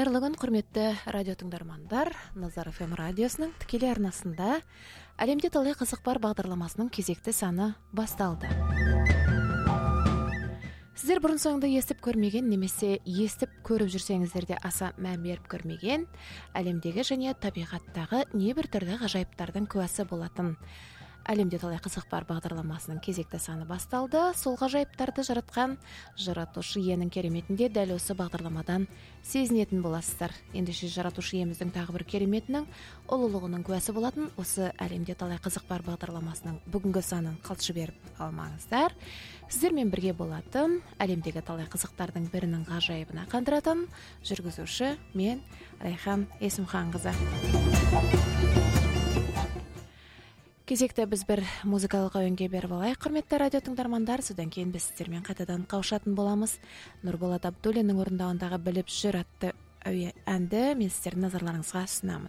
Кайырлы күн, құрметті радио тыңдармандар. Назар ФМ радиосының тікелей арнасында әлемде талай қызық бар бағдарламасының кезекті саны басталды. Сіздер бұрын соңды естіп көрмеген немесе естіп көріп жүрсеңіздер де аса мән беріп көрмеген әлемдегі және табиғаттағы небір түрлі ғажайыптардың куәсі болатын әлемде талай қызық бар бағдарламасының кезекті саны басталды. Сол ғажайыптарды жаратқан жаратушы иенің кереметінде дәл осы бағдарламадан сезінетін боласыздар. Ендеше жаратушы иеміздің тағы бір кереметінің ұлылығының куәсі болатын осы әлемде талай қызық бар бағдарламасының бүгінгі санын қалт жіберіп алмаңыздар. Сіздермен бірге болатын әлемдегі талай қызықтардың бірінің ғажайыбына қандыратын жүргізуші мен Райхан Есімханқызы. Кезекті біз бір музыкалық әуенге беріп алайық, құрметті радио тыңдармандар. Содан кейін біз сіздермен қайтадан қауышатын боламыз. Нұрболат Абдуллиннің орындауындағы Біліп жүр атты әнді мен сіздердің назарларыңызға ұсынамын.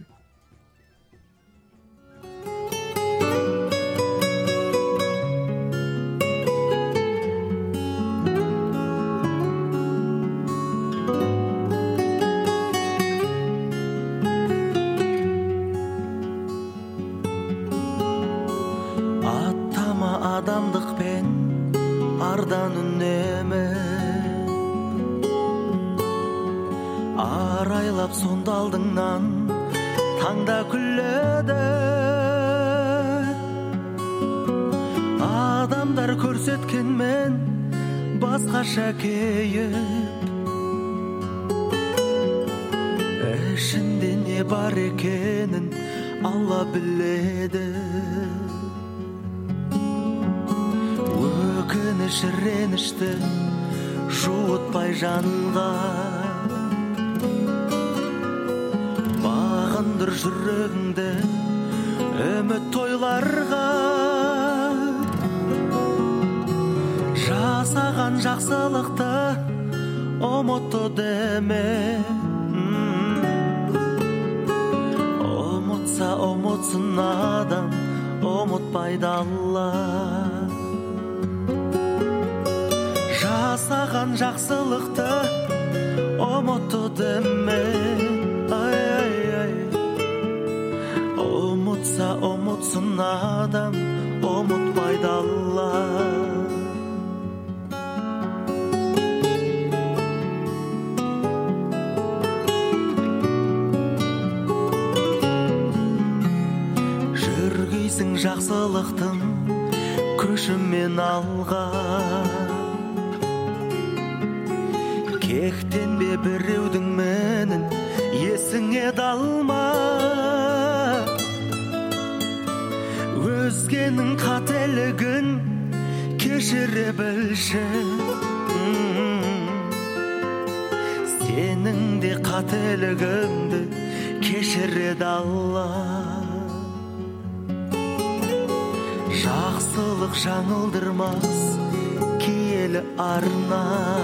Адамдықпен ардан үнеме арайлап сонда алдыңнан таңда күледі. Адамдар көрсеткенмен басқаша кейіп, ішінде не бар екенін Алла біледі. Өкініш ренішті жуытпай жанға, бағындыр жүрегіңді үміт тойларға. Жасаған жақсылықты ұмытты деме, ұмытса ұмытсын адам, ұмытпайды Алла. Жасаған жақсылықты ұмытты деме, ұмытса ұмытсын адам, ұмытпайды Алла. Жүргейсің жақсылықтың көшімен алға, кектенбе біреудің мінін есіңе далма. Өзгенің қателігін кешіре білші, сенің де қателігіңді кешіреді Алла. Жақсылық жаңылдырмас киелі арна,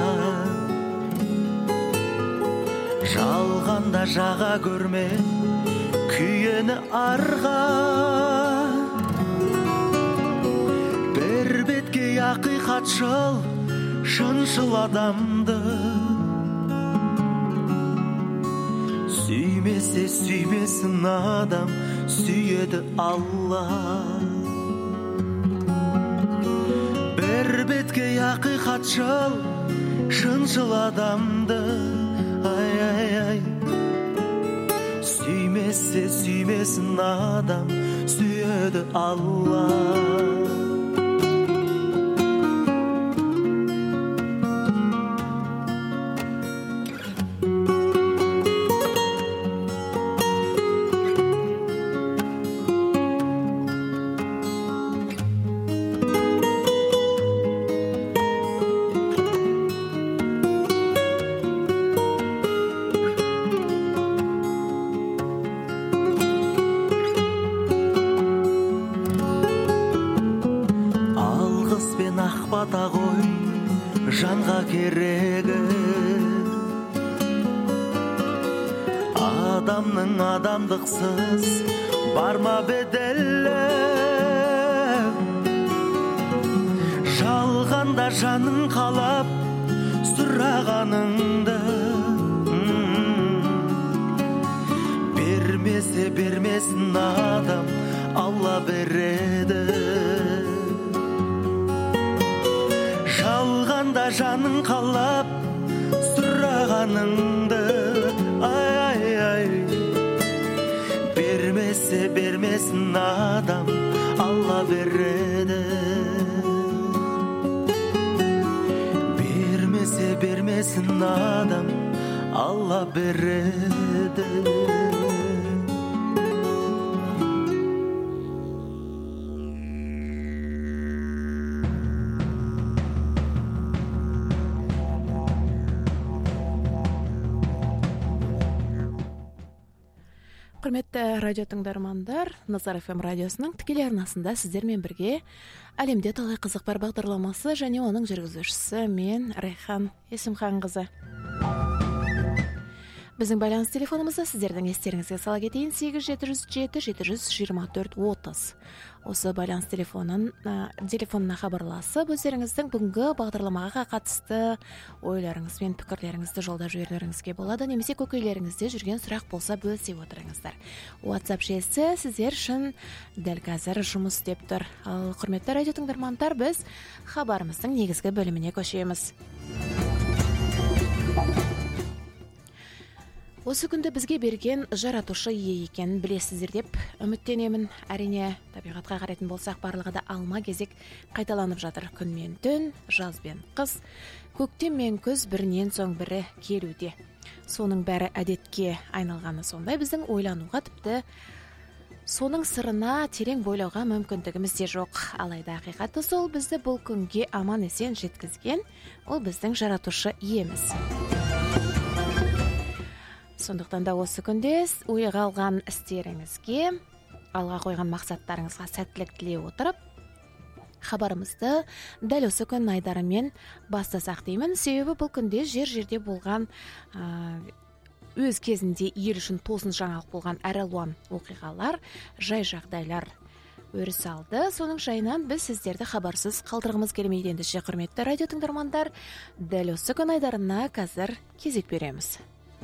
жалғанда жаға көрме күйені арға. Бір бетке ақиқатшыл шыншыл адамды, сүймесе сүймесін адам, сүйеді Алла. Бір бетке ақиқатшыл шыншыл адамды, сүймесе сүймесін адам, сүйеді Алла. Ата ғой жанға керегі, адамның адамдықсыз барма беделі. Жалғанда жаның қалап сұрағаныңды, бермесе бермесін адам, Алла береді. Жалғанда жаның қалап сұрағаныңды, ай, бермесе бермесін адам, Алла береді. Бермесе бермесін адам, Алла береді. Құрметті радио тыңдармандар, Назар FM радиосының тікелей арнасында сіздермен бірге әлемде талай қызық бар бағдарламасы және оның жүргізушісі мен Райхан Есімханқызы. Біздің байланыс телефонымызды сіздердің естеріңізге сала кетейін: 807-724-30. Осы байланыс телефонына хабарласып, өздеріңіздің бүгінгі бағдарламаға қатысты ойларыңыз бен пікірлеріңізді жолдап жіберулеріңізге болады, немесе көкейлеріңізде жүрген сұрақ болса бөлісе отырыңыздар. WhatsApp желісі сіздер үшін дәл қазір жұмыс істеп тұр. Ал құрметті радио тыңдармандар, біз хабарымыздың негізгі бөліміне көшеміз. Осы күнді бізге берген жаратушы ие екенін білесіздер деп үміттенемін. Әрине, табиғатқа қарайтын болсақ, барлығы да алма кезек қайталанып жатыр. Күн мен түн, жаз бен қыс, көктем мен күз бірінен соң бірі келуде. Соның бәрі әдетке айналғаны сондай, біздің ойлануға, тіпті соның сырына терең бойлауға мүмкіндігіміз де жоқ. Алайда ақиқаты сол, бізді бұл күнге аман есен жеткізген ол біздің жаратушы иеміз. Сондықтан да осы күнде ойға алған істеріңізге, алға қойған мақсаттарыңызға сәттілік тілей отырып, хабарымызды дәл осы күн айдарымен бастасақ деймін. Себебі бұл күнде жер-жерде болған өз кезінде ел үшін тосын жаңалық болған әралуан оқиғалар, жай жағдайлар өріс алды. Соның жайынан біз сіздерді хабарсыз қалдырғымыз келмейді. Ендеше, құрметті радио тыңдармандар, дәл осы күн айдарына қазір кезек береміз.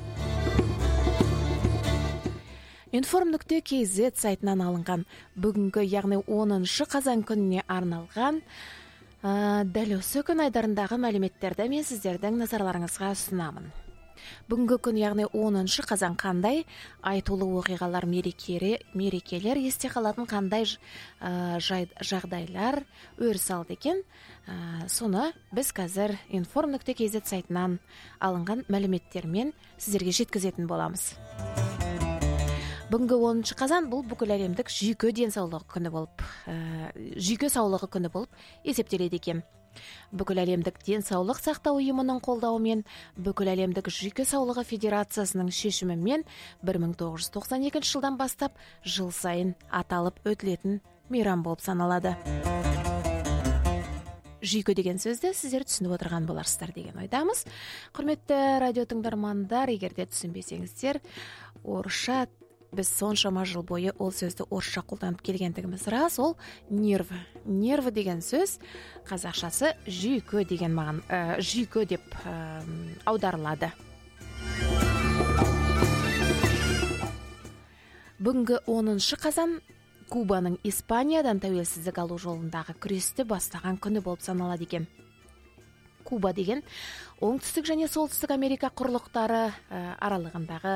Inform.kz сайтынан алынған бүгінгі, яғни 10 қазан күніне арналған дәл осы күн айдарындағы мәліметтерді мен сіздердің назарларыңызға ұсынамын. Бүгінгі күн, яғни 10 қазан қандай айтулы оқиғалар, мерекелер, есте қалатын қандай жағдайлар өріс алды екен, соны біз қазір Inform.kz сайтынан алынған мәліметтермен сіздерге жеткізетін боламыз. Бүгінгі 10 қазан бұл бүкіл әлемдік жүйке саулығы күні болып есептеледі екен. Бүкіл әлемдік денсаулық сақтау ұйымының қолдауымен, бүкіл әлемдік жүйке саулығы федерациясының шешімімен 1992 жылдан бастап жыл сайын аталып өтілетін мейрам болып саналады. Жүйке деген сөзді сіздер түсініп отырған боларсыздар деген ойдамыз. Құрметті радио тыңдармандар, егер де түсінбесеңіздер, орысша біз соншама жыл бойы ол сөзді орысша қолданып келгендігіміз рас. Ол нерв. Нерв деген сөз қазақшасы жүйке деген жүйке деп аударылады. Бүгінгі 10 қазан Кубаның Испаниядан тәуелсіздік алу жолындағы күресті бастаған күні болып саналады екен. Куба деген оңтүстік және солтүстік Америка құрлықтары аралығындағы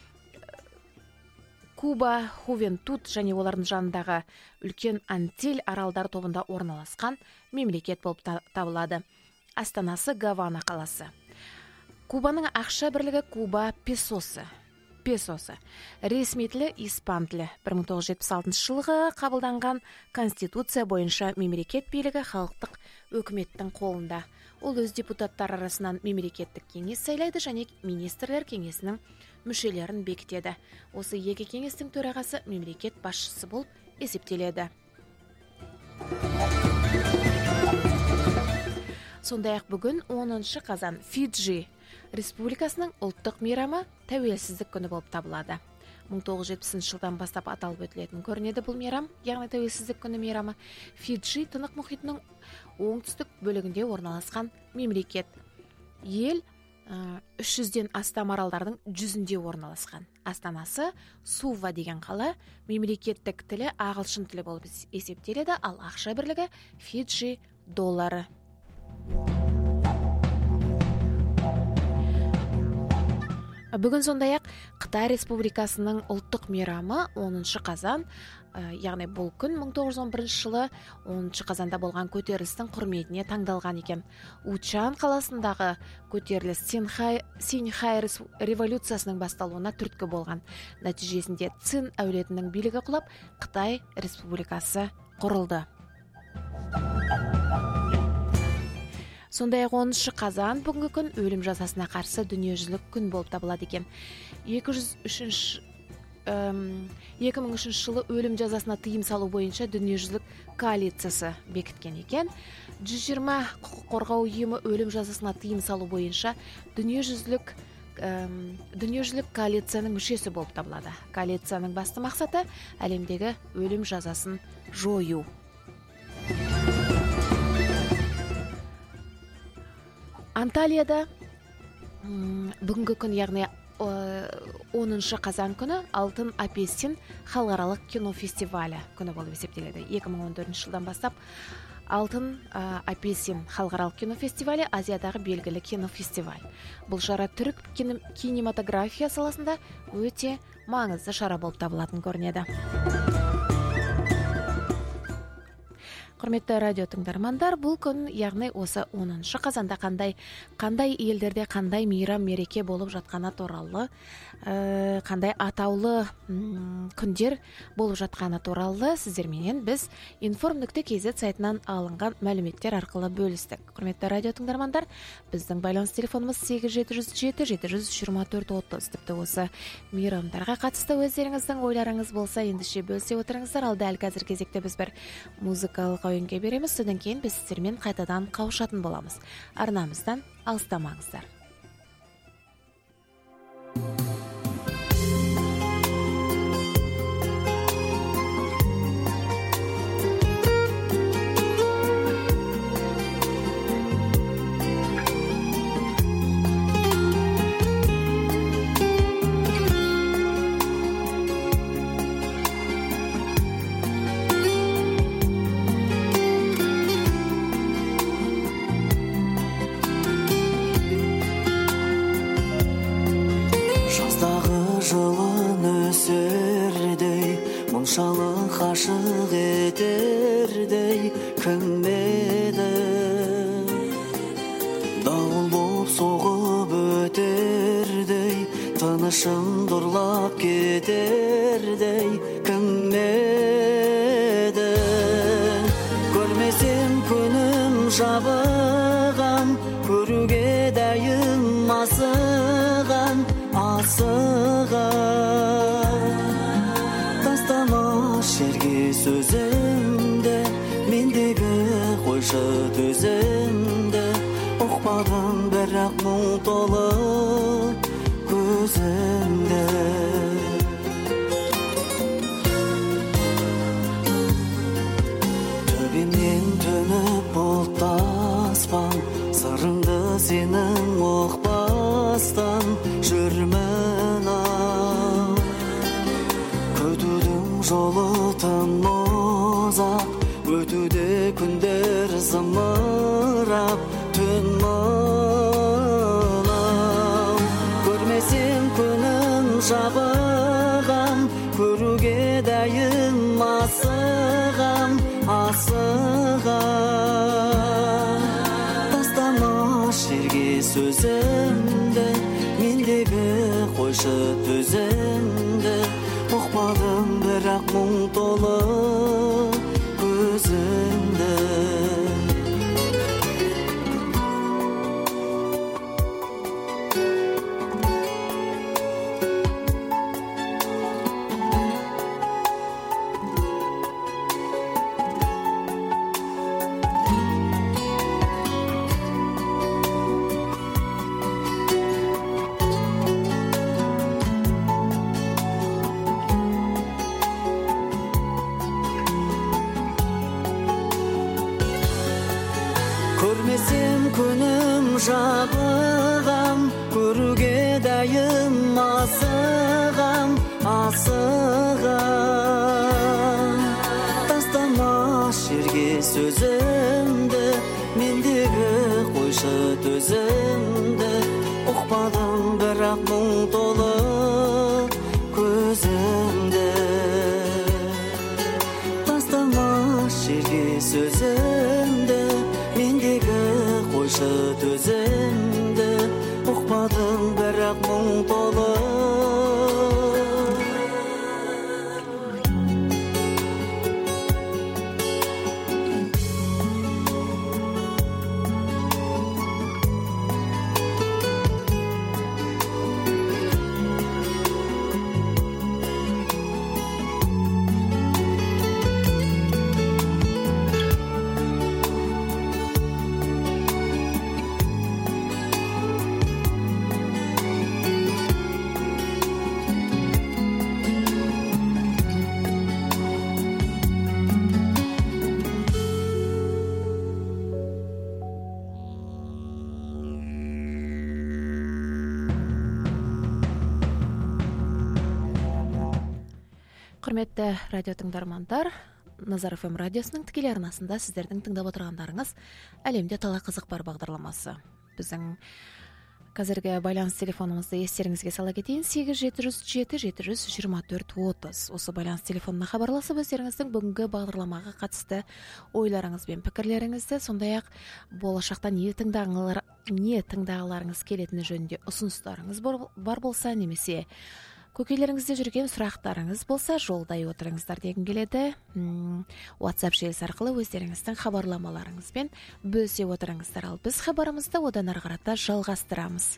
Куба, Хувентуд және олардың жанындағы үлкен Антиль аралдар тобында орналасқан мемлекет болып табылады. Астанасы Гавана қаласы. Кубаның ақша бірлігі Куба песосы. Ресми тілі испан тілі. 1976 жылғы қабылданған Конституция бойынша мемлекет билігі халықтық өкіметтің қолында. Ол өз депутаттар арасынан мемлекеттік кеңес сайлайды және министрлер кеңесінің мүшелерін бекітеді. Осы екі кеңестің төрағасы мемлекет басшысы болып есептеледі. Сондай-ақ бүгін 10 қазан Фиджи республикасының ұлттық мейрамы тәуелсіздік күні болып табылады. 1970 жылдан бастап аталып өтілетін көрінеді бұл мейрам, яғни тәуелсіздік күні мейрамы. Фиджи Тынық мұхитының оңтүстік бөлігінде орналасқан мемлекет. Ел 300ден астам аралдардың 100-інде орналасқан. Астанасы Сува деген қала, мемлекеттік тілі ағылшын тілі болып есептеледі, ал ақша бірлігі Фиджи доллары. Бүгін сондай-ақ Қытай Республикасының ұлттық мейрамы 10 қазан, яғни бұл күн 1911 жылы 10 қазанда болған көтерілістің құрметіне таңдалған екен. Учан қаласындағы көтеріліс Синьхай революциясының басталуына түрткі болған. Нәтижесінде Цин әулетінің билігі құлап, Қытай Республикасы құрылды. Сондай-ақ 10 қазан бүгінгі күн өлім жазасына қарсы дүниежүзілік күн болып табылады екен. 2003 жылы өлім жазасына тыйым салу бойынша дүниежүзілік коалициясы бекіткен екен. 120 құқық қорғау ұйымы өлім жазасына тыйым салу бойынша дүниежүзілік коалицияның мүшесі болып табылады. Коалицияның басты мақсаты әлемдегі өлім жазасын жою. Анталияда бүгінгі күн, яғни 10 қазан күні Алтын апельсин халықаралық кинофестивалі күні болып есептеледі. 2014 жылдан бастап Алтын апельсин халықаралық кинофестивалі Азиядағы белгілі кинофестиваль. Бұл шара түрік кинематография саласында өте маңызды шара болып табылатын көрінеді. Құрметті радио тыңдармандар, бұл күн, яғни осы 10 қазанда қандай елдерде қандай мейрам мереке болып жатқаны туралы, қандай атаулы күндер болып жатқаны туралы сіздерменен біз inform.kz сайтынан алынған мәліметтер арқылы бөлістік. Құрметті радио тыңдармандар, біздің байланыс телефонымыз 8707-724-30. Тіпті осы мейрамдарға қатысты өздеріңіздің ойларыңыз болса, ендеше бөлісе отырыңыздар. Ал дәл қазір кезекте біз бір музыкалық ойынға береміз. Содан кейін біз сіздермен қайтадан қауышатын боламыз. Арнамыздан алыстамаңыздар. Мұншалық ғашық етердей кім еді? Дауыл боп соғып өтердей, тынышым дұрлап кетердей кім еді? Көрмесем күнім жабығам, көруге дайым асыған. Жерге сөзімді, мендегі қойшы төзімді, ұқпадым бірақ мұң толы көзімді. Төбемнен төніп бұлттаспан, сырыңды сенің ұқпастан жүрмін ау. Көтудің жолы тым ұзақ, өтуде күндер зымырап, түн мынау. Көрмесем күнім жабығам, көруге дайым асығам. Тастамаш жерге сөзімді, мендегі қойшы төзімді, ұқпадым бірақ мұң толы көзімді. Көрмесем күнім жабығам, көрүүгө дайым асыгам тастамаш жерге сөзүмдү мендеги койшу төзүмдү укпадым бирок мұң толы көзүмдү тастамаш жерге сөзүмдү мендеги койшу төзүмдү укпадым бирок мұң толы Құрметті радио тыңдармандар, Назар ФМ радиосының тікелей арнасында сіздердің тыңдап отырғандарыңыз әлемде талай қызық бар бағдарламасы. Біздің қазіргі байланыс телефонымызды естеріңізге сала кетейін: 807-724-30. Осы байланыс телефонына хабарласып, өздеріңіздің бүгінгі бағдарламаға қатысты ойларыңыз бен пікірлеріңізді, сондай-ақ болашақта не тыңдағыларыңыз келетіні жөнінде ұсыныстарыңыз бар болса, немесе көкейлеріңізде жүрген сұрақтарыңыз болса, жолдай отырыңыздар дегім келеді. WhatsApp желісі арқылы өздеріңіздің хабарламаларыңызбен бөлісе отырыңыздар. Ал біз хабарымызды одан ары қарата жалғастырамыз.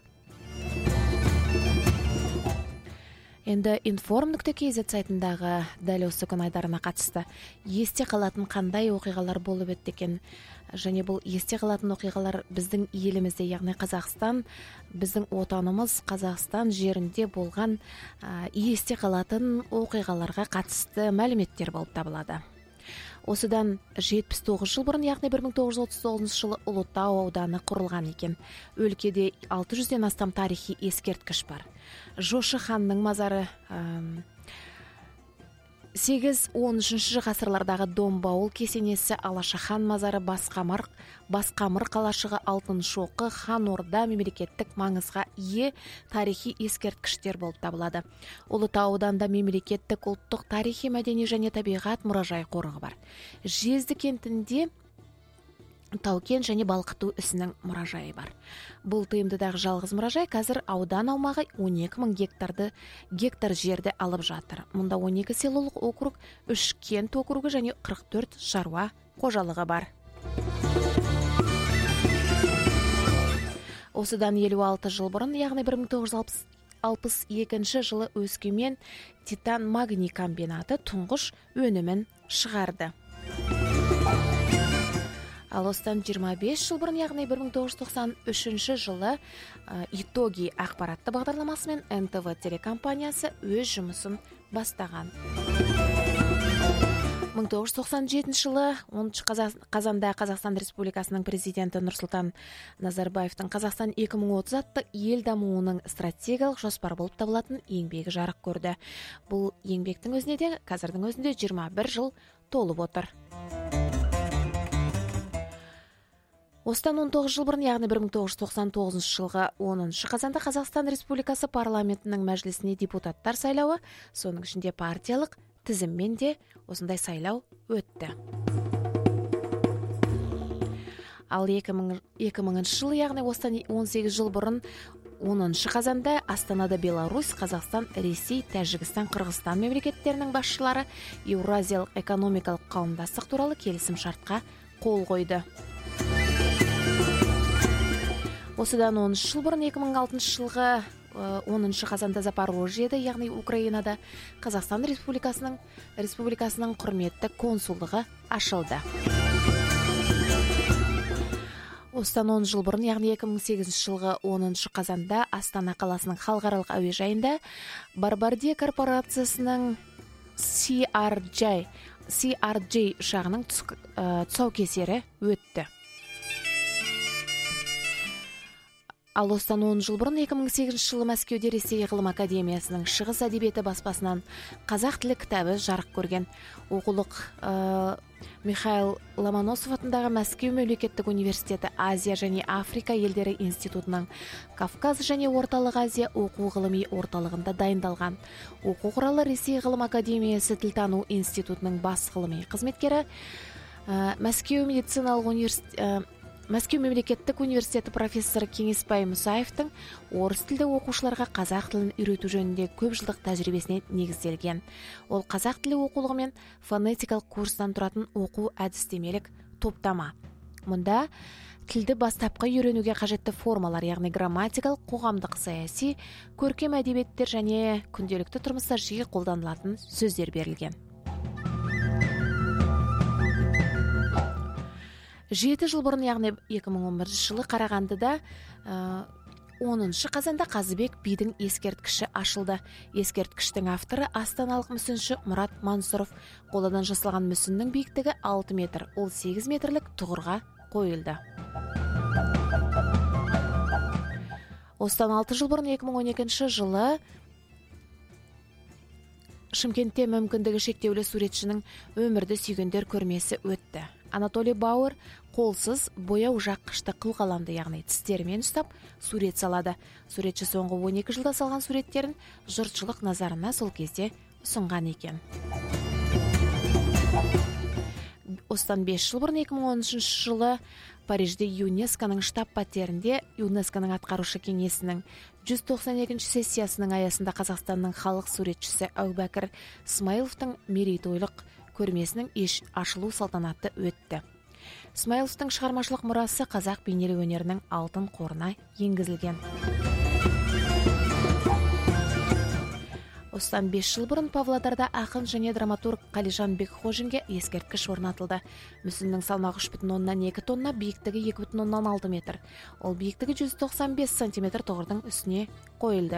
Енді inform.kz сайтындағы дәл осы күн айдарына қатысты есте қалатын қандай оқиғалар болып өтті екен, және бұл есте қалатын оқиғалар біздің елімізде, яғни Қазақстан, біздің отанымыз Қазақстан жерінде болған есте қалатын оқиғаларға қатысты мәліметтер болып табылады. Осыдан 79 жыл бұрын, яғни 1939 жылы Ұлытау ауданы құрылған екен. Өлкеде 600-ден астам тарихи ескерткіш бар. Жошы ханның мазары 8-13 ғасырлардағы Домбауыл кесенесі, Алаша хан мазары, Басқамыр қалашығы, Алтын шоқы, Хан Орда мемлекеттік маңызға ие тарихи ескерткіштер болып табылады. Ұлытау ауданында мемлекеттік ұлттық тарихи, мәдени және табиғат мұражай қорығы бар. Жезді кентінде Таукен және Балқыту ісінің мұражайы бар. Бұл тыйымдыдағы жалғыз мұражай қазір аудан аумағы 12 мың гектар жерді алып жатыр. Мұнда 12 селолық округ, 3 кент округі және 44 шаруа қожалығы бар. Осыдан 56 жыл бұрын, яғни 1962 жылы Өскемен титан магний комбинаты тұңғыш өнімін шығарды. Ал осыдан 25 жыл бұрын, яғни 1993 жылы итоги ақпаратты бағдарламасымен НТВ телекомпаниясы өз жұмысын бастаған. 1997 жылы 10 қазанда Қазақстан Республикасының президенті Нұрсұлтан Назарбаевтың Қазақстан 2030 атты ел дамуының стратегиялық жоспар болып табылатын еңбегі жарық көрді. Бұл еңбектің өзіне де қазірдің өзінде 21 жыл толып отыр. Осыдан 19 жыл бұрын, яғни 1999 жылғы 10 қазанда Қазақстан Республикасы парламентінің мәжілісіне депутаттар сайлауы, соның ішінде партиялық тізіммен де осындай сайлау өтті. Ал 2000 жыл, яғни осыдан 18 жыл бұрын 10 қазанда Астанада Беларусь, Қазақстан, Ресей, Тәжікстан, Қырғызстан мемлекеттерінің басшылары Еуразиялық экономикалық қауымдастық туралы келісім шартқа қол қойды. Осыдан 10 жыл бұрын 2006 жылғы 10 қазанда Запорожьеде, яғни Украинада, Қазақстан Республикасының құрметті консулдығы ашылды. Осыдан 10 жыл бұрын, яғни 2008 жылғы 10 қазанда Астана қаласының халықаралық әуежайында Бомбардье корпорациясының CRJ ұшағының тұсаукесері өтті. Ал осыдан 10 жыл бұрын 2008 жылы Мәскеуде Ресей ғылым академиясының шығыс әдебиеті баспасынан қазақ тілі кітабы жарық көрген. Оқулық Михаил Ломоносов атындағы Мәскеу мемлекеттік университеті Азия және Африка елдері институтының Кавказ және Орталық Азия оқу ғылыми орталығында дайындалған. Оқу құралы Ресей ғылым академиясы тілтану институтының бас ғылыми қызметкері, Мәскеу мемлекеттік университеті профессоры Кеңесбай Мұсаевтың орыс тілді оқушыларға қазақ тілін үйрету жөнінде көп жылдық тәжірибесіне негізделген. Ол қазақ тілі оқулығы мен фонетикалық курстан тұратын оқу әдістемелік топтама. Мұнда тілді бастапқы үйренуге қажетті формалар, яғни грамматикалық, қоғамдық, саяси, көркем әдебиеттер және күнделікті тұрмыста жиі қолданылатын сөздер берілген. 7 жыл бұрын, яғни 2011 жылы Қарағандыда 10 қазанда Қазыбек бидің ескерткіші ашылды. Ескерткіштің авторы астаналық мүсінші Мұрат Мансұров. Қоладан жасалған мүсіннің биіктігі 6 метр, ол 8 метрлік тұғырға қойылды. Осыдан 6 жыл бұрын 2012 жылы Шымкентте мүмкіндігі шектеулі суретшінің өмірді сүйгендер көрмесі өтті. Анатолий Бауэр қолсыз бояу жаққышты қылқаламды, яғни тістерімен ұстап сурет салады. Суретші соңғы 12 жылда салған суреттерін жұртшылық назарына сол кезде ұсынған екен. Осыдан 5 жыл бұрын 2013 жылы Парижде ЮНЕСКО-ның штаб-пәтерінде ЮНЕСКО-ның атқарушы кеңесінің 192 сессиясының аясында Қазақстанның халық суретшісі Әубәкір Смайыловтың мерейтойлық көрмесінің ашылу салтанаты өтті. Смайыловтың шығармашылық мұрасы қазақ бейнелеу өнерінің алтын қорына енгізілген. Осыдан 5 жыл бұрын Павлодарда ақын және драматург Қалижан Бекхожинге ескерткіш орнатылды. Мүсіннің салмағы 3,2 тонна, биіктігі 2,6 метр. Ол биіктігі 195 сантиметр тұғырдың үстіне қойылды.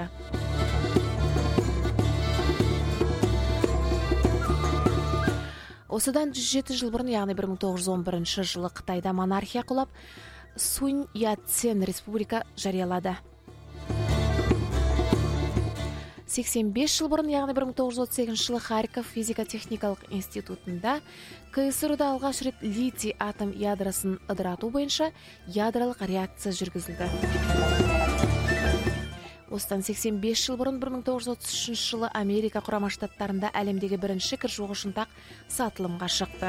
Осыдан 107 жыл бұрын, яғни 1911 жылы Қытайда монархия құлап, Сунь Яцен республика жариялады. 85 жыл бұрын, яғни 1938 жылы Харьков физика-техникалық институтында КСР-да алғаш рет литий атом ядросын ыдырату бойынша ядролық реакция жүргізілді. Осыдан 85 жыл бұрын 1933 жылы Америка құрама штаттарында әлемдегі бірінші кіржуғыш ұнтақ сатылымға шықты.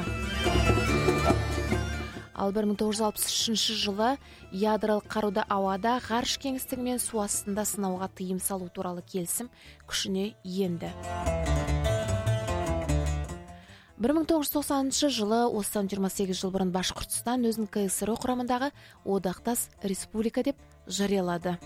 Ал 1963 жылы ядролық қаруды ауада, ғарыш кеңістігі мен су астында сынауға тыйым салу туралы келісім күшіне енді. 1990 жылы, осыдан 28 жыл бұрын Башқұртстан өзін КСР құрамындағы одақтас республика деп жариялады.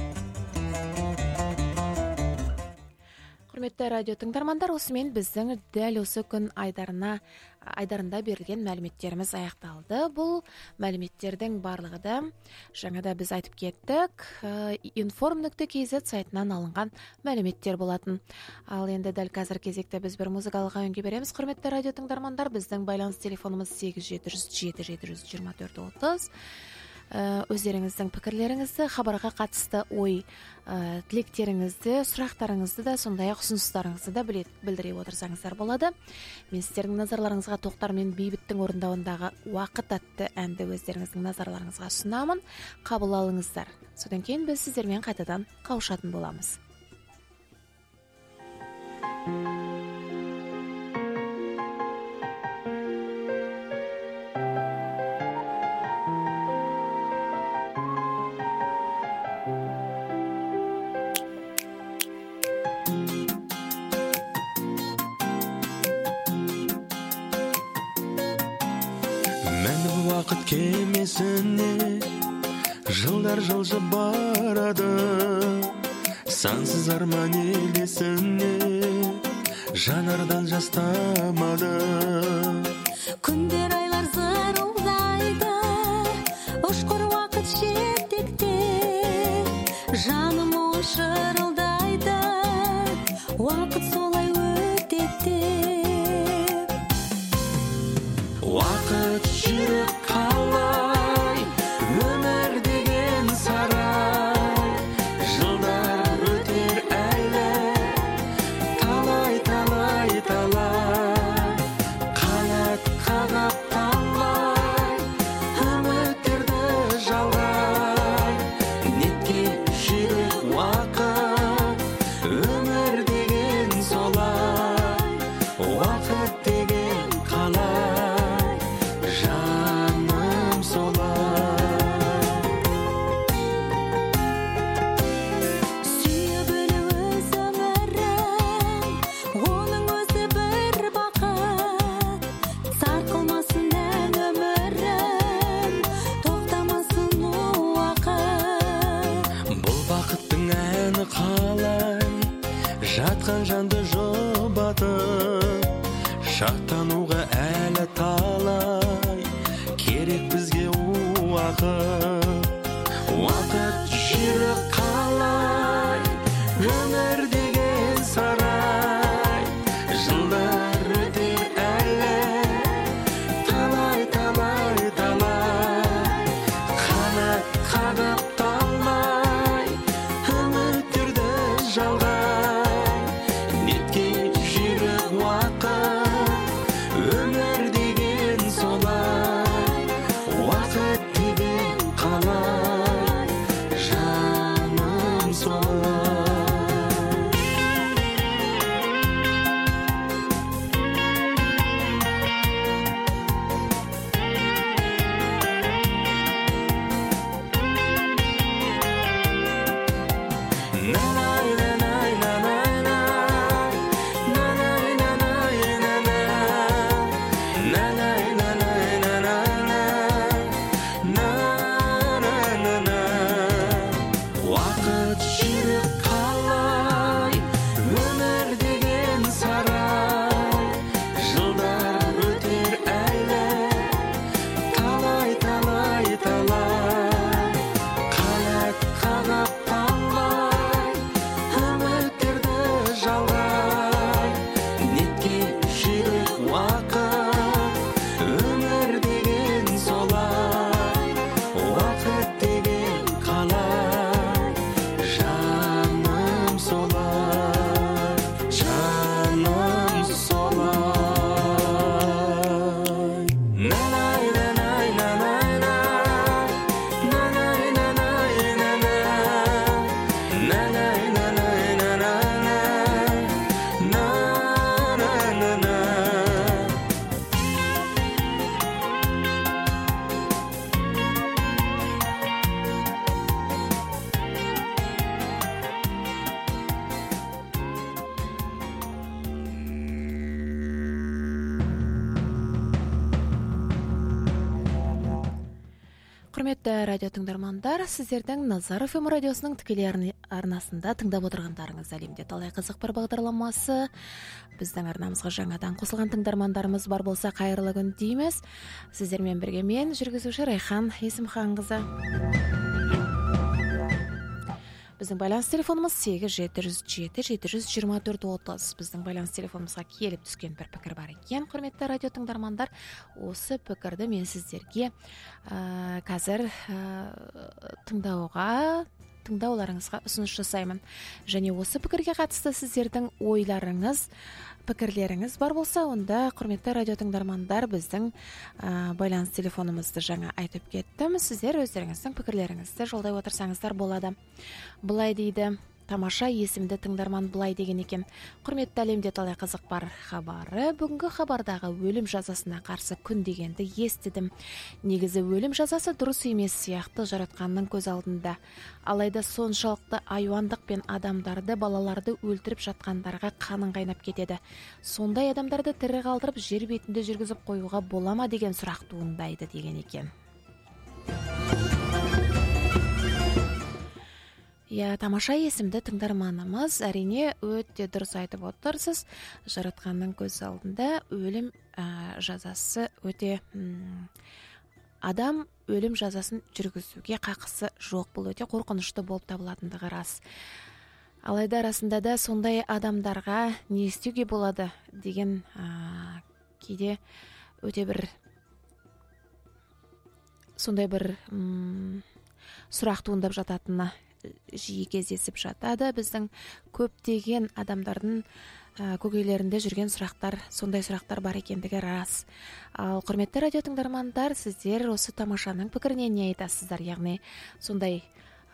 Құрметті радио тыңдармандар, осымен біздің дәл осы күн айдарында берілген мәліметтеріміз аяқталды. Бұл мәліметтердің барлығы да жаңада біз айтып кеттік, inform.kz сайтынан алынған мәліметтер болатын. Ал енді дәл қазір кезекте біз бір музыкалық әуенге береміз. Құрметті радио тыңдармандар, біздің байланыс телефонымыз 8707-2430. Өздеріңіздің пікірлеріңізді, хабарға қатысты ой, тілектеріңізді, сұрақтарыңызды да, сондай-ақ ұсыныстарыңызды да білдіре отырсаңыздар болады. Мен сіздердің назарларыңызға Тоқтар мен Бейбіттің орындауындағы Уақыт атты әнді өздеріңіздің назарларыңызға ұсынамын. Қабыл алыңыздар. Содан кейін біз сіздермен қайтадан қауышатын боламыз. Уақыт кемесіне жылдар жылжып барады, сансыз арман елесіне жанардан жас тамады. Күндер айлар зырылдайды, ұшқыр уақыт шертекте, жаным ой шырылдайды, уақыт солай өтеді. Уақыт жүріп қалай, өмір деген сарай, ойлауға әлі талай керек бізге уақыт жүріп қалай өмір деген сарай жылдар өтер әлі талай қанат қағып талмай үміттерді жалғай неткен жүріп уақыт өмір деген солай уақыт деген қалай жаным солай уақыт жүріп қалай өмір деген сарай жылдар өтер әлі талай қанат қағып талмай үміттерді жалғай неткен жүріп уақыт өмір деген солай уақыт деген қалай жаным солай жаным солай нанай нанай нанай нанай нанай нанай Құрметті радио тыңдармандар, сіздердің Назар ФМ радиосының тікелей арнасында тыңдап отырғандарыңыз әлемде талай қызық бір бағдарламасы. Біздің арнамызға жаңадан қосылған тыңдармандарымыз бар болса, қайырлы күн дейміз. Сіздермен бірге мен, жүргізуші Райхан Есімханқызы. Біздің байланыс телефонымыз 8-707-724-30. Біздің байланыс телефонымызға келіп түскен бір пікір бар екен. Құрметті радио тыңдармандар, осы пікірді мен сіздерге қазір тыңдауларыңызға ұсыныс жасаймын. Және осы пікірге қатысты сіздердің ойларыңыз, пікірлеріңіз бар болса, онда құрметті радио тыңдармандар, біздің байланыс телефонымызды жаңа айтып кеттім. Сіздер өздеріңіздің пікірлеріңізді жолдай отырсаңыздар болады. Былай дейді, тамаша есімді тыңдарман былай деген екен. Құрметті әлемде талай қызық бар хабары. Бүгінгі хабардағы өлім жазасына қарсы күн дегенді естідім. Негізі өлім жазасы дұрыс емес сияқты жаратқанның көз алдында. Алайда соншалықты айуандық пен адамдарды, балаларды өлтіріп жатқандарға қаның қайнап кетеді. Сондай адамдарды тірі қалдырып жер бетінде жүргізіп қоюға бола ма деген сұрақ туындайды деген екен. Тамаша есімді тыңдарманымыз әрине өте дұрыс айтып отырсыз. Жаратқанның көз алдында өлім жазасы өте адам өлім жазасын жүргізуге қақысы жоқ. Бұл өте қорқынышты болып табылатындығы рас. Алайда арасында да сондай адамдарға не істеуге болады деген кейде өте бір сондай бір сұрақ туындап жататыны жиі кездесіп жатады. Біздің көптеген адамдардың көкейлерінде жүрген сұрақтар, сондай сұрақтар бар екендігі рас. Ал құрметті радио тыңдармандар, сіздер осы тамашаның пікіріне не айтасыздар? Яғни сондай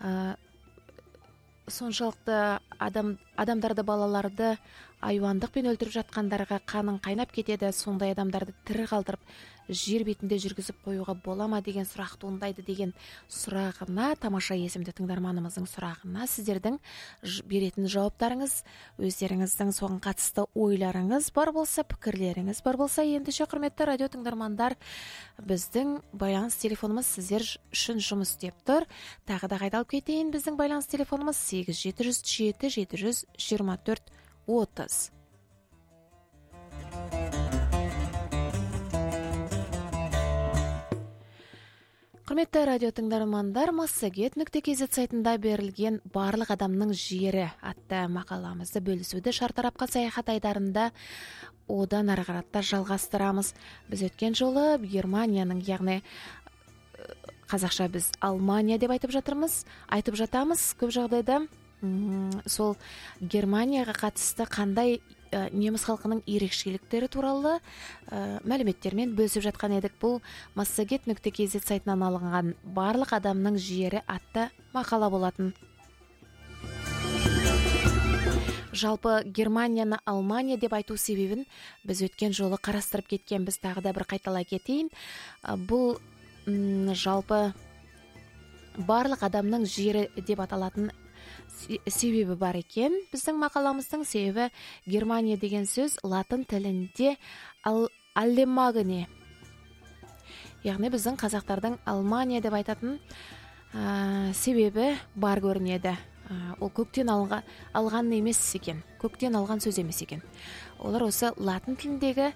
соншалықты адамдарды, балаларды айуандықпен өлтіріп жатқандарға қаның қайнап кетеді, сондай адамдарды тірі қалдырып жер бетінде жүргізіп қоюға бола ма деген сұрақ туындайды деген сұрағына, тамаша есімді тыңдарманымыздың сұрағына сіздердің беретін жауаптарыңыз, өздеріңіздің соған қатысты ойларыңыз бар болса, пікірлеріңіз бар болса, ендеше құрметті радио тыңдармандар, біздің байланыс телефонымыз сіздер үшін жұмыс істеп тұр. Тағы да қайталап кетейін, біздің байланыс телефонымыз 8-707-724-30. Құрметті радио тыңдармандар, Массагет.kz сайтында берілген барлық адамның жері атты мақаламызды бөлісуді Шартарапқа саяхат айдарында одан ары қарата жалғастырамыз. Біз өткен жолы Германияның, яғни қазақша біз Алмания деп айтып жатамыз көп жағдайда. Сол Германияға қатысты қандай неміс халқының ерекшеліктері туралы мәліметтермен бөлісіп жатқан едік. Бұл Массагет.kz сайтынан алынған барлық адамның жері атты мақала болатын. Жалпы Германияны Алмания деп айту себебін біз өткен жолы қарастырып кеткенбіз, тағы да бір қайталай кетейін. Бұл жалпы барлық адамның жері деп аталатын себебі бар екен. Біздің мақаламыздың себебі Германия деген сөз латын тілінде аллемагне, яғни біздің қазақтардың Алмания деп айтатын себебі бар көрінеді. Ол көктен алған емес екен, көктен алған сөз емес екен. Олар осы латын тіліндегі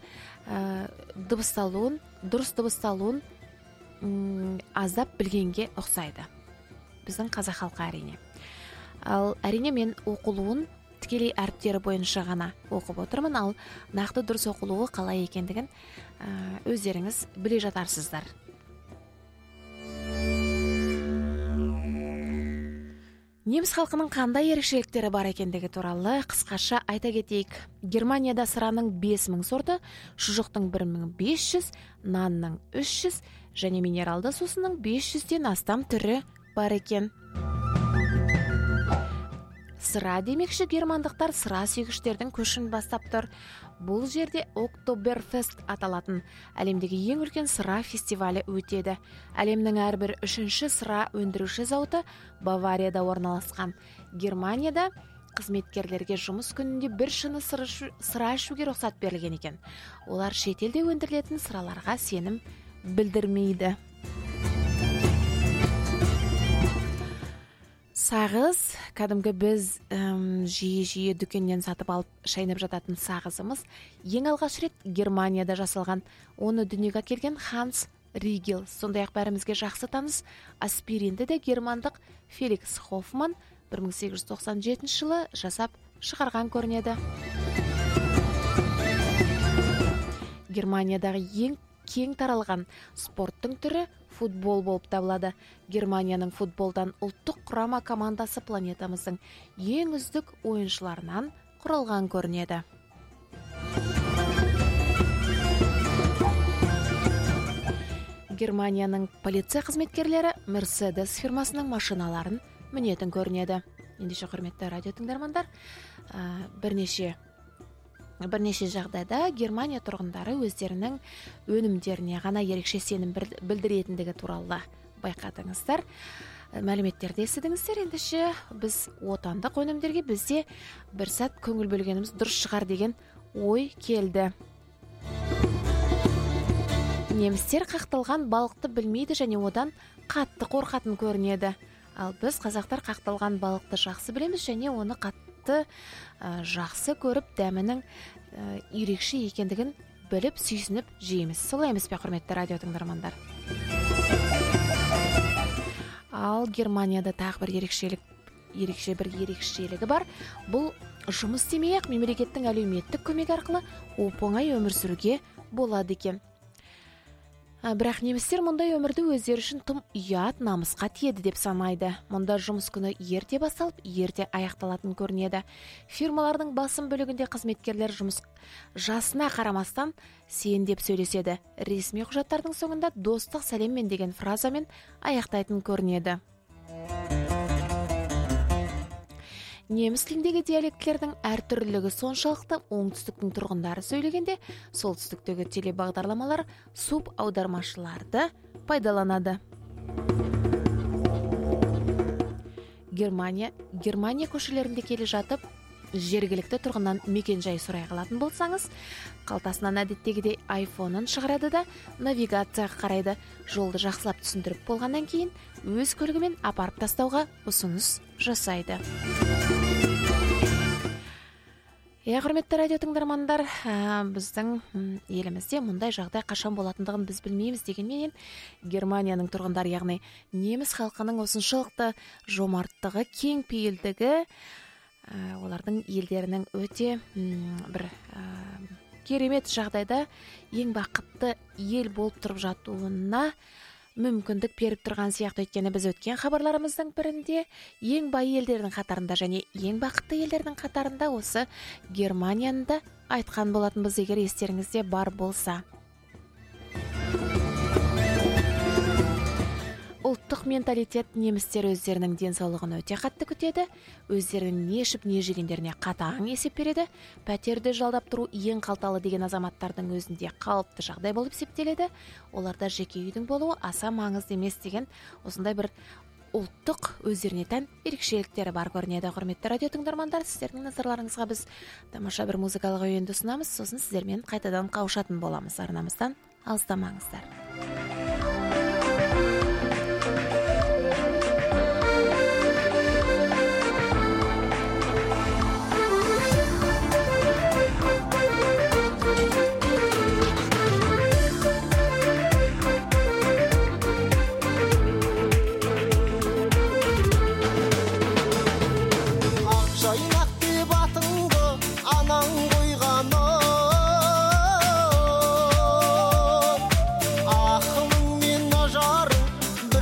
дұрыс дыбысталуын аздап білгенге ұқсайды. Біздің қазақ халқы әрине. Ал әрине мен оқылуын тікелей әріптері бойынша ғана оқып отырмын, ал нақты дұрыс оқылуы қалай екендігін өздеріңіз біле жатарсыздар. Неміс халқының қандай ерекшеліктері бар екендігі туралы қысқаша айта кетейік. Германияда сыраның 5000 сорты, шұжықтың 1500, нанның 300 және минералды сусынның 500-ден астам түрі бар екен. Сыра демекші, германдықтар сыра сүйгіштердің көшін бастап тұр. Бұл жерде Октоберфест аталатын әлемдегі ең үлкен сыра фестивалі өтеді. Әлемнің әрбір 3-ші сыра өндіруші зауыты Баварияда орналасқан. Германияда қызметкерлерге жұмыс күнінде бір шыны сыра ішуге рұқсат берілген екен. Олар шетелде өндірілетін сыраларға сенім білдірмейді. Сағыз, кәдімгі біз жиі дүкеннен сатып алып шайнап жататын сағызымыз ең алғаш рет Германияда жасалған. Оны дүниеге әкелген Ханс Ригел, сондай-ақ бәрімізге жақсы таныс аспиринді де германдық Феликс Хоффман 1897 жылы жасап шығарған көрінеді. Германиядағы ең кең таралған спорттың түрі футбол болып табылады. Германияның футболдан ұлттық құрама командасы планетамыздың ең үздік ойыншыларынан құралған көрінеді. Германияның полиция қызметкерлері Мерседес фирмасының машиналарын мінетін көрінеді. Ендеше құрметті радио тыңдармандар, бірнеше жағдайда Германия тұрғындары өздерінің өнімдеріне ғана ерекше сенім білдіретіндігі туралы байқадыңыздар, мәліметтерді естідіңіздер. Ендеше біз отандық өнімдерге бізде бір сәт көңіл бөлгеніміз дұрыс шығар деген ой келді. Немістер қақталған балықты білмейді және одан қатты қорқатын көрінеді. Ал біз қазақтар қақталған балықты жақсы білеміз және оны қатты жақсы көріп, дәмінің ерекше екендігін біліп, сүйсініп жейміз. Солай емес пе, құрметті радио тыңдармандар? Ал Германияда тағы бір ерекшелігі бар. Бұл жұмыс істемей-ақ мемлекеттің әлеуметтік көмек арқылы оп-оңай өмір сүруге болады екен. Бірақ немістер мұндай өмірді өздері үшін тым ұят, намысқа тиеді деп санайды. Мұнда жұмыс күні ерте басталып, ерте аяқталатын көрінеді. Фирмалардың басым бөлігінде қызметкерлер жұмыс жасына қарамастан сен деп сөйлеседі. Ресми құжаттардың соңында достық сәлеммен деген фразамен аяқтайтын көрінеді. Неміс тіліндегі диалектілердің әртүрлілігі соншалықты оңтүстіктің тұрғындары сөйлегенде, солтүстіктегі телебағдарламалар субаудармашыларды пайдаланады. Германия көшелерінде келе жатып, жергілікті тұрғыннан мекен-жай сұрай қалатын болсаңыз, қалтасынан әдеттегідей айфонын шығарады да навигацияға қарайды. Жолды жақсылап түсіндіріп болғаннан кейін өз көлігімен апарып тастауға ұсыныс жасайды. Құрметті радио тыңдармандар, біздің елімізде мұндай жағдай қашан болатындығын біз білмейміз дегенмен Германияның тұрғындары, яғни неміс халқының осыншалықты жомарттығы, кең пейілдігі, олардың елдерінің өте бір керемет жағдайда ең бақытты ел болып тұрып жатуына мүмкіндік беріп тұрған сияқты. Өйткені біз өткен хабарларымыздың бірінде ең бай елдердің қатарында және ең бақытты елдердің қатарында осы Германияны да айтқан болатынбыз, егер естеріңізде бар болса. Ұлттық менталитет немістер өздерінің денсаулығын өте қатты күтеді, өздерінің не ішіп не жегендеріне қатаң есеп береді. Пәтерді жалдап тұру ең қалталы деген азаматтардың өзінде қалыпты жағдай болып есептеледі. Оларда жеке үйдің болуы аса маңызды емес деген осындай бір ұлттық өздеріне тән ерекшеліктері бар көрінеді. Құрметті радио тыңдармандар, сіздердің назарларыңызға біз тамаша бір музыкалық ойынды ұсынамыз, сосын сіздермен қайтадан қауышатын боламыз. Арнамыздан алыстамаңыздар. бір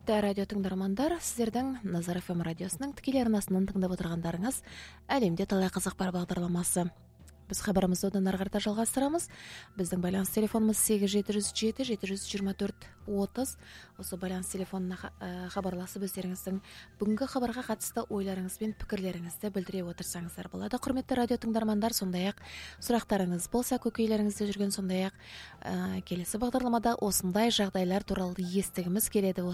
Құрметті радио тыңдармандар, сіздердің Назар ФМ радиосының тікелей арнасынан тыңдап отырғандарыңыз әлемде талай қызық бар бағдарламасы. Біз хабарымызды одан ары қарата жалғастырамыз. Біздің байланыс телефонымыз 8707-724-30. Осы байланыс телефонына хабарласып өздеріңіздің бүгінгі хабарға қатысты ойларыңыз бен пікірлеріңізді білдіре отырсаңыздар болады. Құрметті радио тыңдармандар, сондай-ақ сұрақтарыңыз болса, көкейлеріңізде жүрген, сондай-ақ келесі бағдарламада осындай жағдайлар туралы естігіміз келеді,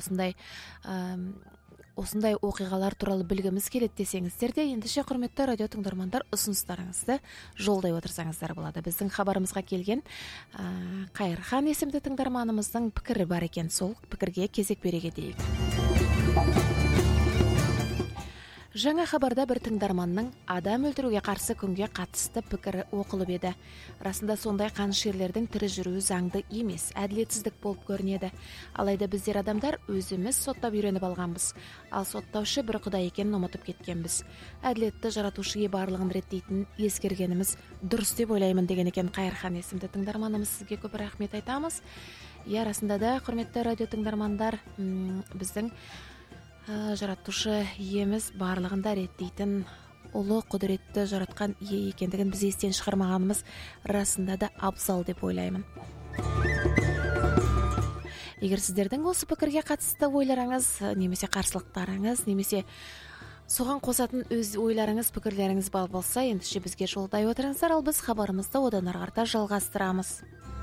осындай оқиғалар туралы білгіміз келеді десеңіздер де, ендеше құрметті радио тыңдармандар, ұсыныстарыңызды жолдай отырсаңыздар болады. Біздің хабарымызға келген Қайырхан есімді тыңдарманымыздың пікірі бар екен, сол пікірге кезек бере кетейік. Жаңа хабарда бір тыңдарманның адам өлтіруге қарсы күнге қатысты пікірі оқылып еді. Расында сондай қанішерлердің тірі жүруі заңды емес, әділетсіздік болып көрінеді. Алайда біздер адамдар өзіміз соттап үйреніп алғанбыз, ал соттаушы бір құдай екенін ұмытып кеткенбіз. Әділетті жаратушыға барлығын реттейтін ескергеніміз дұрыс деп ойлаймын деген екен Қайырхан есімді тыңдарманымыз. Сізге көп рахмет айтамыз. Расында да, құрметті радио тыңдармандар, біздің жаратушы иеміз барлығында реттейтін ұлы құдіретті жаратқан ие екендігін біз естен шығармағанымыз расында да абзал деп ойлаймын. Егер сіздердің осы пікірге қатысты ойларыңыз, немесе қарсылықтарыңыз, немесе соған қосатын өз ойларыңыз, пікірлеріңіз бар болса, ендеше бізге жолдай отырыңыздар, ал біз хабарымызды одан ары қарата жалғастырамыз.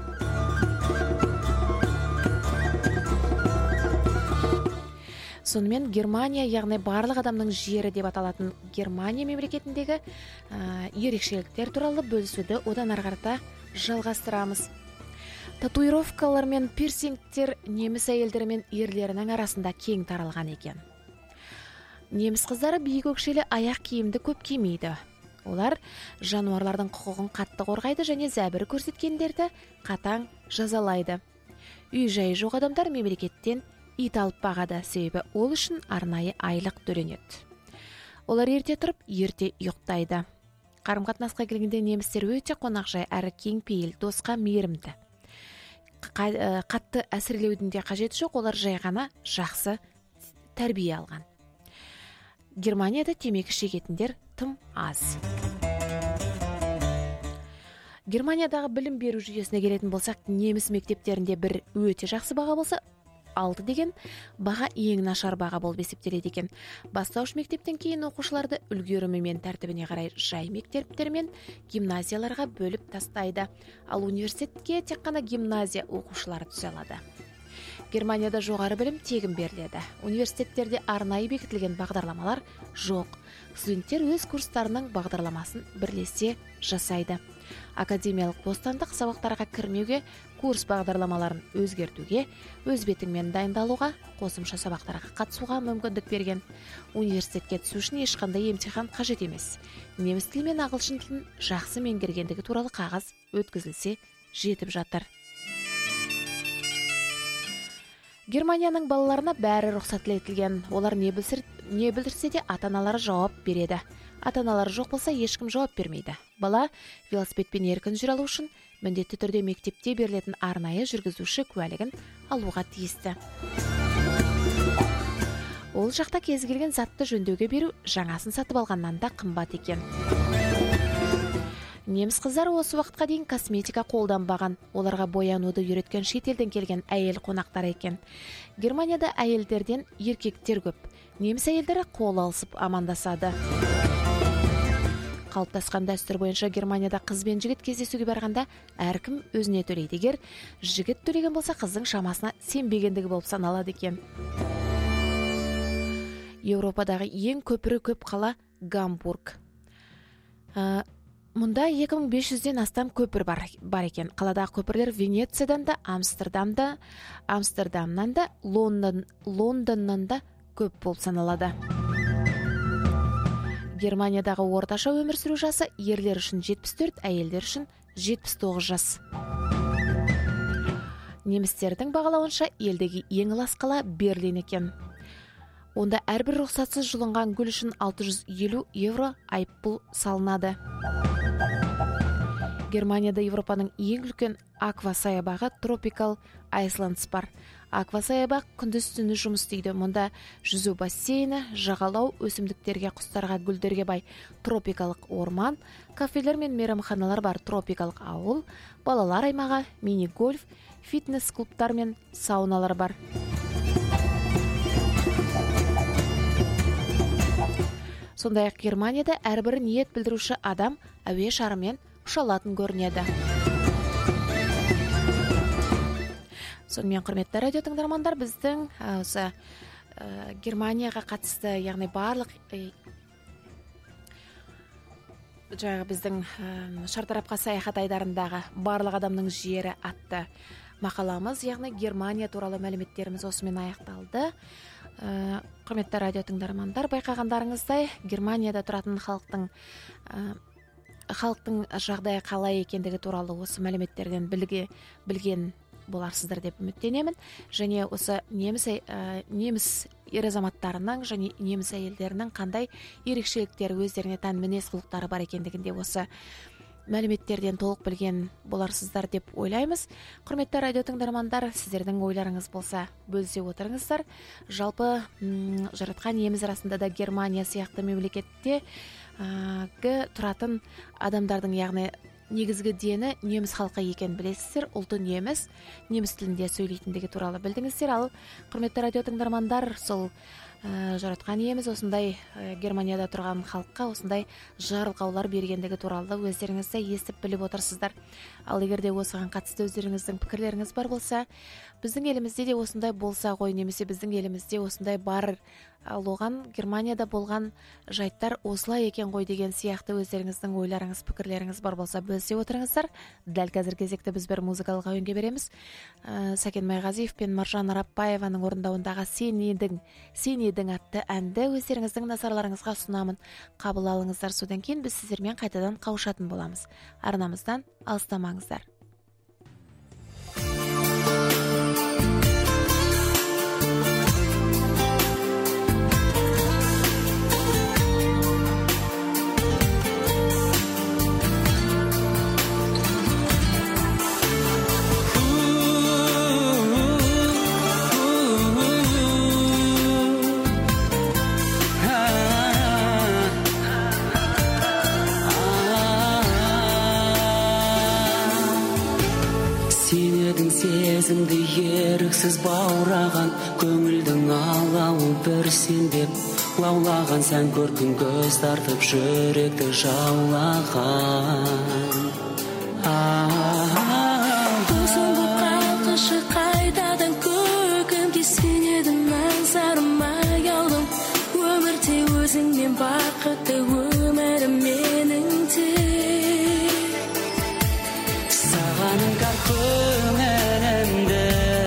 Сонымен Германия, яғни барлық адамның жері деп аталатын Германия мемлекетіндегі ерекшеліктер туралы бөлісуді одан ары қарата жалғастырамыз. Татуировкалар мен пирсингтер неміс әйелдері мен ерлерінің арасында кең таралған екен. Неміс қыздары биік өкшелі аяқ киімді көп кимейді. Олар жануарлардың құқығын қатты қорғайды және зәбір көрсеткендерді қатаң жазалайды. Үй-жайы жоқ адамдар мемлекеттен ит алып бағады, себебі ол үшін арнайы айлық төленеді. Олар ерте тұрып, ерте ұйықтайды. Қарым-қатынасқа келгенде немістер өте қонақжай әрі кең пейіл, досқа мейірімді. Қатты әсірелеудің де қажеті жоқ, олар жай ғана жақсы тәрбие алған. Германияда темекі шегетіндер тым аз. Германиядағы білім беру жүйесіне келетін болсақ, неміс мектептерінде бір өте жақсы баға болса, 6 деген баға ең нашар баға болып есептеледі екен. Бастауыш мектептен кейін оқушыларды үлгерімі мен тәртібіне қарай жай мектептер мен гимназияларға бөліп тастайды. Ал университетке тек қана гимназия оқушылары түсе алады. Германияда жоғары білім тегін беріледі. Университеттерде арнайы бекітілген бағдарламалар жоқ. Студенттер өз курстарының бағдарламасын бірлесе жасайды. Академиялық бостандық сабақтарға кірмеуге, курс бағдарламаларын өзгертуге, өз бетіңмен дайындалуға, қосымша сабақтарға қатысуға мүмкіндік берген. Университетке түсу үшін ешқандай емтихан қажет емес. Неміс тілі мен ағылшын тілін жақсы меңгергендігі туралы қағаз өткізілсе жетіп жатыр. Германияның балаларына бәрі рұқсатлетілген. Олар не білдірсе де ата-аналары жауап береді. Ата-аналары жоқ болса, ешкім жауап бермейді. Бала велосипедпен еркін жүре алу үшін міндетті түрде мектепте берілетін арнайы жүргізуші куәлігін алуға тиісті. Ол жақта кез келген затты жөндеуге беру жаңасын сатып алғаннан да қымбат екен. Неміс қыздар осы уақытқа дейін косметика қолданбаған. Оларға боянуды үйреткен шетелден келген әйел қонақтар екен. Германияда әйелдерден еркектер көп. Неміс әйелдері қол алысып амандасады. Қалыптасқан дәстүр бойынша Германияда қыз бен жігіт кездесуге барғанда әркім өзіне төлейді. Егер жігіт төлеген болса, қыздың шамасына сенбегендігі болып саналады екен. Еуропадағы ең көпірі көп қала Гамбург. Мұнда 2500-ден астам көпір бар екен. Қаладағы көпірлер Венециядан да, Амстердамнан да, Лондоннан да көп болып саналады. Германиядағы орташа өмір сүру жасы ерлер үшін 74, әйелдер үшін 79 жас. Немістердің бағалауынша елдегі ең лас қала Берлин екен. Онда әрбір рұқсатсыз жұлынған гүл үшін 650 евро айыппұл салынады. Германияда Европаның ең үлкен аква саябағы Tropical Islands бар. Аквасаябак күндүз-түнү жұмыс істейді. Мұнда жүзу бассейні, жағалау, өсімдіктерге, құстарға, гүлдерге бай тропикалық орман, кафелер мен мейрамханалар бар тропикалық ауыл, балалар аймағы, мини-гольф, фитнес-клубтар мен сауналар бар. Сондай-ақ Германияда әрбір ниет білдіруші адам әуе шарымен ұшалатын көрінеді. Сонымен құрметті радио тыңдармандар, біздің осы Германияға қатысты, яғни барлық біздің Шартарапқа саяхат айдарындағы барлық адамның жері атты мақаламыз, яғни Германия туралы мәліметтеріміз осымен аяқталды. Құрметті радио тыңдармандар, байқағандарыңыздай Германияда тұратын халықтың жағдайы қалай екендігі туралы осы мәліметтерден білген боларсыздар деп үміттенемін. Және осы неміс ер азаматтарының және неміс әйелдерінің қандай ерекшеліктері, өздеріне тән мінез құлықтары бар екендігінде осы мәліметтерден толық білген боларсыздар деп ойлаймыз. Құрметті радио тыңдармандар, сіздердің ойларыңыз болса бөлісе отырыңыздар. Жалпы жаратқан неміз арасында да Германия сияқты мемлекетте тұратын адамдардың, яғни негізгі дені неміс халқы екен білесіздер. Ұлты неміс тілінде сөйлейтіндігі туралы білдіңіздер. Ал құрметті радио тыңдармандар, сол жаратқан неміз осындай Германияда тұрған халыққа осындай жарылқаулар бергендігі туралы өздеріңізді естіп біліп отырсыздар. Ал егер де осыған қатысты өздеріңіздің пікірлеріңіз бар болса, біздің елімізде де осындай болса ғой, немесе біздің елімізде осындай бар, ал оған Германияда болған жайттар осылай екен ғой деген сияқты өздеріңіздің ойларыңыз, пікірлеріңіз бар болса бөлісе отырыңыздар. Дәл қазір кезекті біз бір музыкалық әуенге береміз. Сәкен Майғазиев пен Маржан Арапбаеваның орындауындағы Сен едің атты әнді өздеріңіздің назарларыңызға ұсынамын. Қабыл алыңыздар, содан кейін біз сіздермен қайтадан қауышатын боламыз. Арнамыздан алыстамаңыздар. Сезімді еріксіз баураған, көңілдің алауы бір сенбеп лаулаған, сән көркін көз тартып жүректі жаулаған. Көзіңді қалқышы қайтадан көкімге сенедім, назарыма ұялдым. Өмірде өзіңмен бақытты өмірім менің де. Сағаның қар көңілімді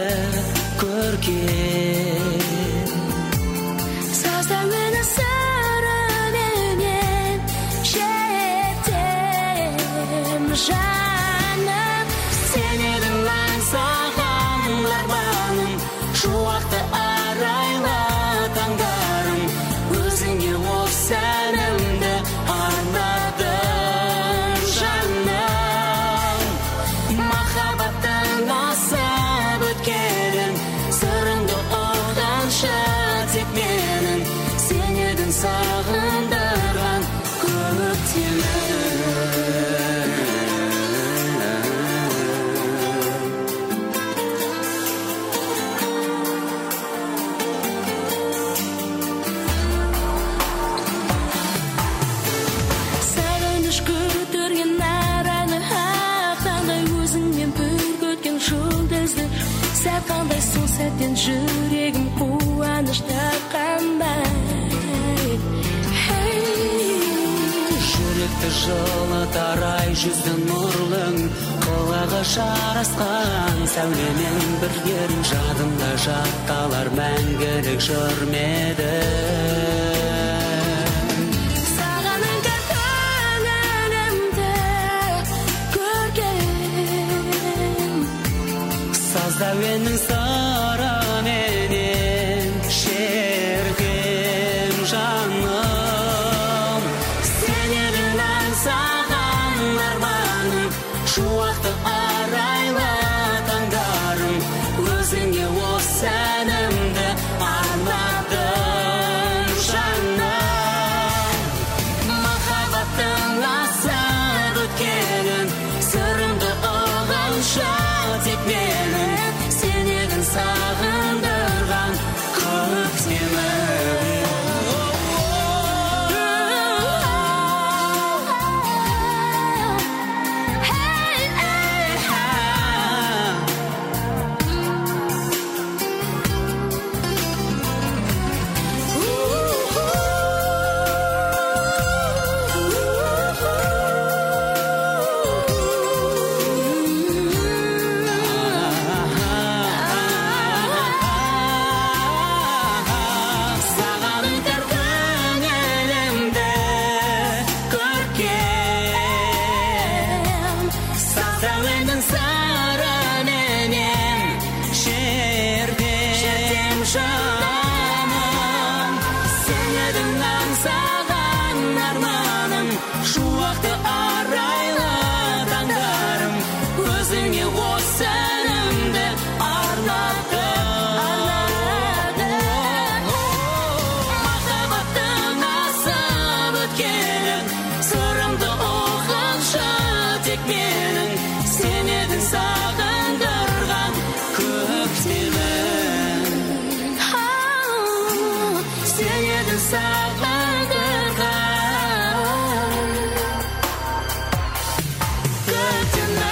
көрген, сазауені сырыменен жетем жаным. Сен едің аңсаған арманым, шуақты арайлы таңдарым, өзіңе осы әнімді арнадым жаным. Махаббаттың асып өткенін сырыңды ұғанша тек менің, сен едің сағындырған көктемім. Сағыныш көтерген араны ақтандай, өзіңмен бір өткен жұлдызды сәт қандай, сол сәттен жүрегім қуаныш тапқандай. Жүректі жылытар ай жүзді нұрлың, құлағы жарасқан сәулемен біргерін, жадымда жатталар мәңгілік жыр медім. Сағаның көңілімді көрген, Саздауеннің сырыменен шерген жаным. Сен едің аңсаған арманым, шуақты арайлы таңдарым, өзіңе осы едің аңсаған арманым, шуақты арайлы таңдарым, өзіңе осы әнімді арнадым. Махаббаттың асып өткенін, сырымды ұғыншы тек менің, сен едің сағындырған көктемім. Сен едің сағындырған көктемім.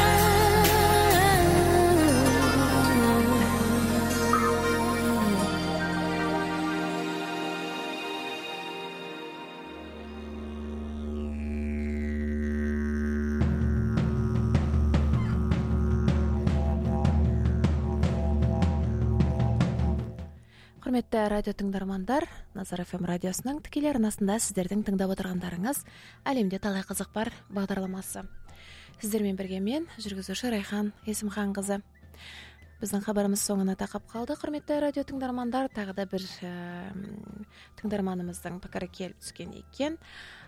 Құрметті радио тыңдармандар, Назар FM радиосының тікелей арнасында сіздердің тыңдап отырғандарыңыз «Әлемде талай қызық бар» бағдарламасы. Сіздермен бірге мен, жүргізуші Райхан Есімханқызы. Біздің хабарымыз соңына тақап қалды. Құрметті радио тыңдармандар, тағы да бір тыңдарманымыздың пікірі келіп түскен екен.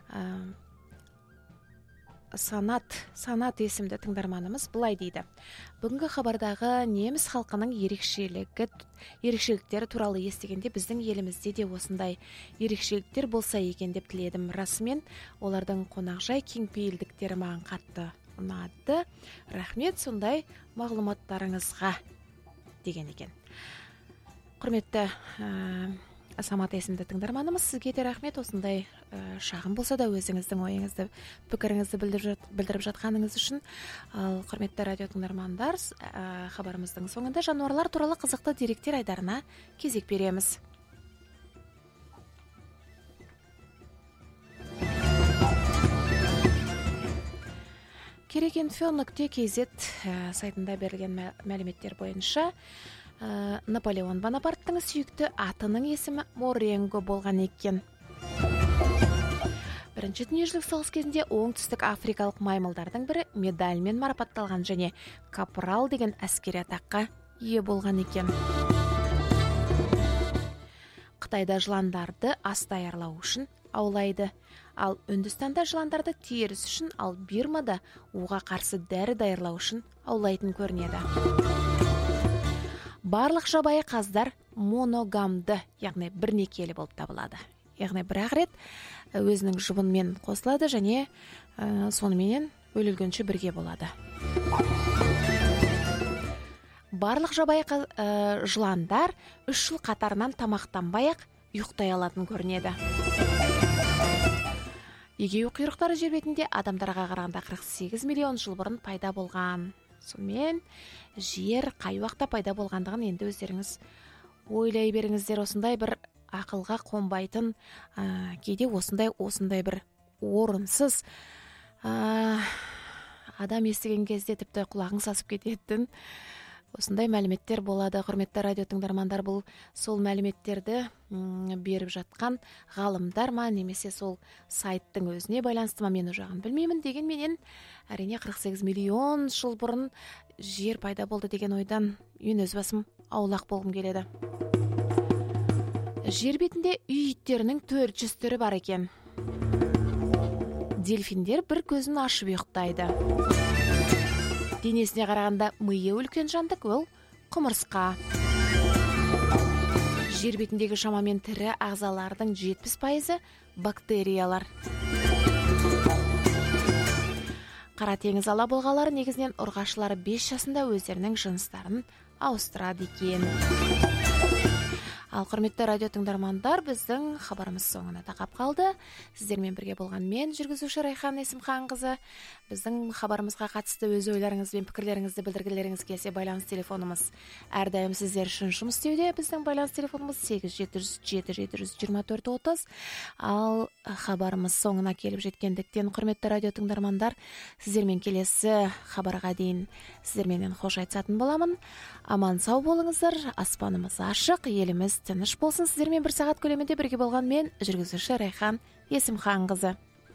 Санат есімді тыңдарманымыз былай дейді: бүгінгі хабардағы неміс халқының ерекшеліктері туралы естігенде біздің елімізде де осындай ерекшеліктер болса екен деп тіледім. Расымен олардың қонақжай кеңпейілдіктері маған қатты ұнады. Рахмет сондай мағлұматтарыңызға, деген екен. Құрметті Самат есімді тыңдарманымыз, сізге де рахмет, осындай шағын болса да өзіңіздің ойыңызды, пікіріңізді білдіріп жатқаныңыз үшін. Ал құрметті радио тыңдармандар, хабарымыздың соңында жануарлар туралы қызықты деректер айдарына кезек береміз. Керекинфо.kz сайтында берілген мәліметтер бойынша Наполеон Бонапарттың сүйікті атының есімі Моренго болған екен. Бірінші дүниежүзілік соғыс кезінде оңтүстік африкалық маймылдардың бірі медальмен марапатталған және капрал деген әскери атаққа ие болған екен. Қытайда жыландарды ас даярлау үшін аулайды, ал Үндістанда жыландарды теріс үшін, ал Бирмада уға қарсы дәрі даярлау үшін аулайтын көрінеді. Барлық жабайы қаздар моногамды, яғни бірнекелі болып табылады. Яғни бір-ақ рет өзінің жұбынымен қосылады және сонымен өлілгенше бірге болады. Барлық жабайы жыландар 3 жыл қатарынан тамақтанбай-ақ ұйықтай алатын көрінеді. Егеу құйрықтары жер бетінде адамдарға қарағанда 48 миллион жыл бұрын пайда болған. Сонымен жер қай уақытта пайда болғандығын енді өздеріңіз ойлай беріңіздер. Осындай бір ақылға қонбайтын, кейде осындай бір орынсыз адам естіген кезде тіпті құлағың сасып кететін осындай мәліметтер болады. Құрметті радио тыңдармандар, бұл сол мәліметтерді беріп жатқан ғалымдар ма, немесе сол сайттың өзіне байланысты ма, мен жағын білмеймін. Дегенменен әрине 48 миллион жыл бұрын жер пайда болды деген ойдан мен өз басым аулақ болғым келеді. Жер бетінде үй иттерінің 400 түрі бар екен. Дельфиндер бір көзін ашып ұйықтайды. Денесіне қарағанда миы үлкен жандық, ол құмырсқа. Жер бетіндегі шамамен тірі ағзалардың 70% бактериялар. Қара теңіз ала болғалары негізінен ұрғашылары 5 жасында өздерінің жыныстарын ауыстырады екен. Ал құрметті радио тыңдармандар, біздің хабарымыз соңына тақап қалды. Сіздермен бірге болған мен, жүргізуші Райхан Есімханқызы. Біздің хабарымызға қатысты өз ойларыңыз бен пікірлеріңізді білдіргілеріңіз келсе, байланыс телефонымыз әрдайым сіздер үшін жұмыс істеуде. Біздің байланыс телефонымыз 8707-724-30. Ал хабарымыз соңына келіп жеткендіктен, құрметті радио тыңдармандар, сіздермен келесі хабарға дейін сіздерменен қош айтысатын боламын. Аман сау болыңыздар, аспанымыз ашық, еліміз тыныш болсын. Сіздермен 1 сағат көлемінде бірге болған мен, жүргізуші Райхан Есімханқызы.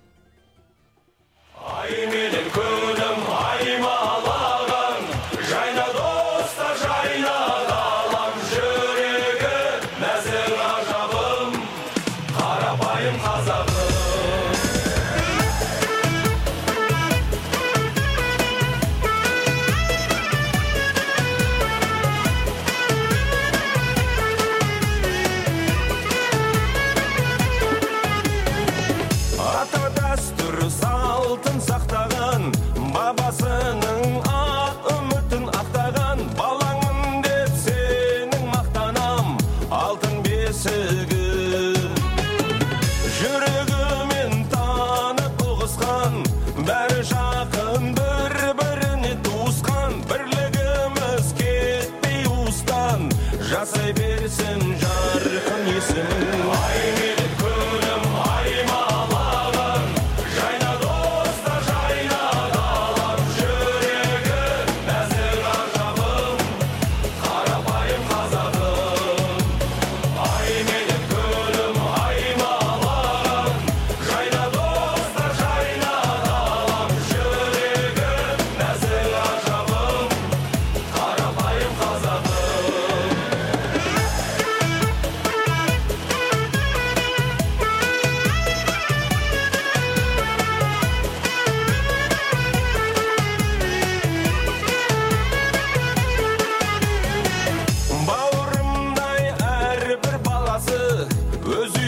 Ай менен күнім аймалаған, жайна доста жайна қалам, жүрегі нәзір ажабым, қарапайым қазағым. Ата дәстүр салтын сақтаған, бабасының ақ үмітін ақтаған, балаңын деп сенің мақтанам, алтын бесігі. Жүрегімен танып ұғысқан, бәрі жақын бір-біріне туысқан, бірлігіміз кетпей уыстан, жасай берсін жарқын есімін. Ай менің күнім, аймалағын, жайна доста жайна далам, жүрегі нәзік ажабым, қарапайым қазағым. Ай менің күнім, аймалағын, жайна доста жайна далам, жүрегі нәзік ажабым, қарапайым қазағым. Бауырымдай әрбір баласы, өз